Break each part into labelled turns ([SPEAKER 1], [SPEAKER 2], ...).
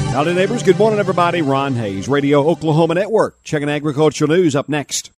[SPEAKER 1] Howdy, neighbors. Good morning, everybody. Ron Hayes, Radio Oklahoma Network. Checking agricultural news up next.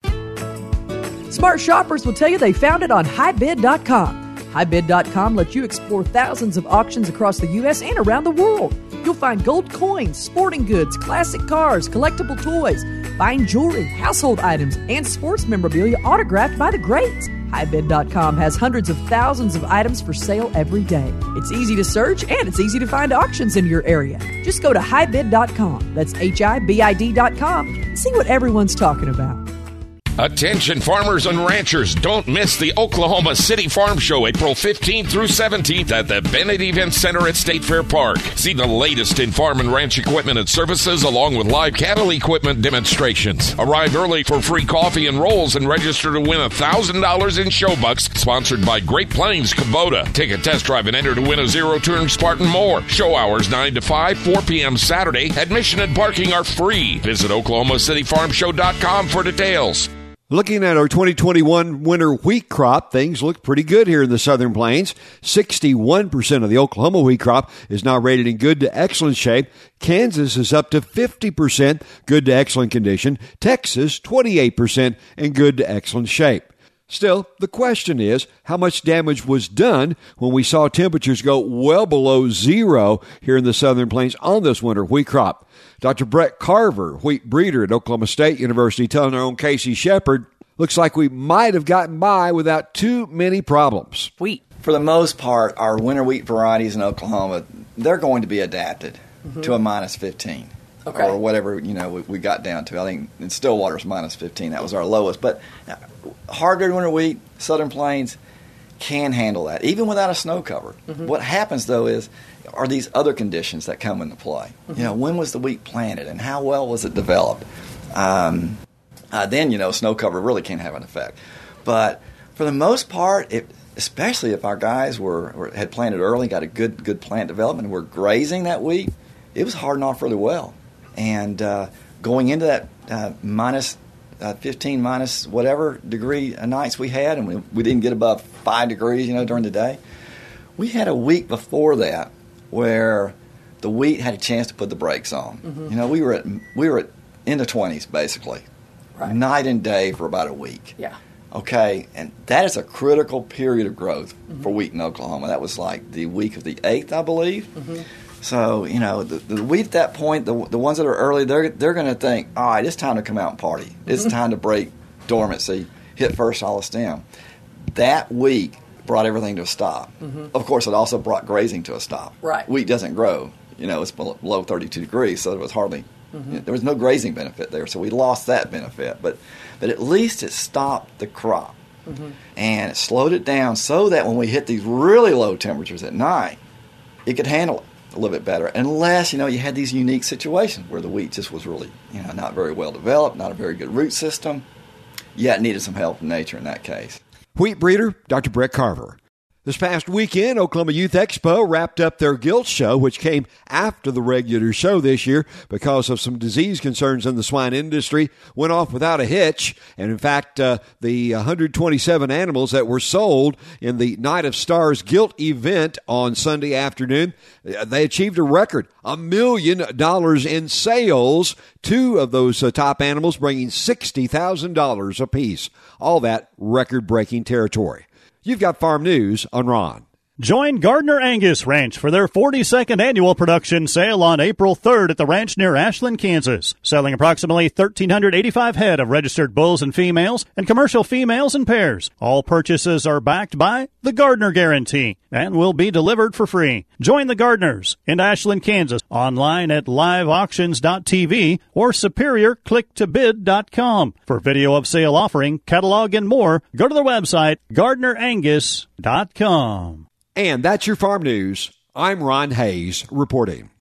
[SPEAKER 2] Smart shoppers will tell you they found it on HighBid.com. HighBid.com lets you explore thousands of auctions across the U.S. and around the world. You'll find gold coins, sporting goods, classic cars, collectible toys, fine jewelry, household items, and sports memorabilia autographed by the greats. HighBid.com has hundreds of thousands of items for sale every day. It's easy to search and it's easy to find auctions in your area. Just go to HighBid.com. That's HIBID.com and see what everyone's talking about.
[SPEAKER 3] Attention farmers and ranchers, don't miss the Oklahoma City Farm Show April 15th through 17th at the Bennett Event Center at State Fair Park. See the latest in farm and ranch equipment and services along with live cattle equipment demonstrations. Arrive early for free coffee and rolls and register to win $1,000 in show bucks sponsored by Great Plains Kubota. Take a test drive and enter to win a zero-turn Spartan mower. Show hours 9 to 5, 4 p.m. Saturday. Admission and parking are free. Visit OklahomaCityFarmShow.com for details.
[SPEAKER 1] Looking at our 2021 winter wheat crop, things look pretty good here in the Southern Plains. 61% of the Oklahoma wheat crop is now rated in good to excellent shape. Kansas is up to 50% good to excellent condition. Texas, 28% in good to excellent shape. Still, the question is, how much damage was done when we saw temperatures go well below zero here in the Southern Plains on this winter wheat crop? Dr. Brett Carver, wheat breeder at Oklahoma State University, telling our own Casey Shepard, looks like we might have gotten by without too many problems.
[SPEAKER 4] Wheat. For the most part, our winter wheat varieties in Oklahoma, they're going to be adapted to a minus 15. Okay. Or whatever, we got down to. I think in Stillwater it's minus 15. That was our lowest. But hard-red winter wheat, Southern Plains, can handle that, even without a snow cover. What happens, though, are these other conditions that come into play. When was the wheat planted and how well was it developed? Then, snow cover really can have an effect. But for the most part, especially if our guys had planted early, got a good plant development, and were grazing that wheat, it was hardened off really well. And going into that minus 15, minus whatever degree nights we had, and we didn't get above 5 degrees, during the day. We had a week before that where the wheat had a chance to put the brakes on. We were at in the 20s basically, right, night and day for about a week. Yeah. Okay, and that is a critical period of growth for wheat in Oklahoma. That was like the week of the 8th, I believe. So, the wheat at that point, the ones that are early, they're going to think, all right, it's time to come out and party. It's time to break dormancy, hit first solid stem. That week brought everything to a stop. Of course, it also brought grazing to a stop. Right. Wheat doesn't grow. It's below 32 degrees, so there was hardly, there was no grazing benefit there. So we lost that benefit. But at least it stopped the crop. And it slowed it down so that when we hit these really low temperatures at night, it could handle it a little bit better, unless, you had these unique situations where the wheat just was really, not very well developed, not a very good root system, yet needed some help from nature in that case.
[SPEAKER 1] Wheat breeder, Dr. Brett Carver. This past weekend, Oklahoma Youth Expo wrapped up their Gilt Show, which came after the regular show this year because of some disease concerns in the swine industry. Went off without a hitch. And in fact, the 127 animals that were sold in the Night of Stars Gilt event on Sunday afternoon, they achieved a record, $1 million in sales. 2 of those top animals bringing $60,000 apiece. All that record-breaking territory. You've got Farm News on Ron.
[SPEAKER 5] Join Gardner Angus Ranch for their 42nd annual production sale on April 3rd at the ranch near Ashland, Kansas, selling approximately 1,385 head of registered bulls and females and commercial females and pairs. All purchases are backed by the Gardner Guarantee and will be delivered for free. Join the Gardners in Ashland, Kansas, online at liveauctions.tv or superiorclicktobid.com. For video of sale offering, catalog, and more, go to their website, gardnerangus.com.
[SPEAKER 1] And that's your Farm News. I'm Ron Hayes reporting.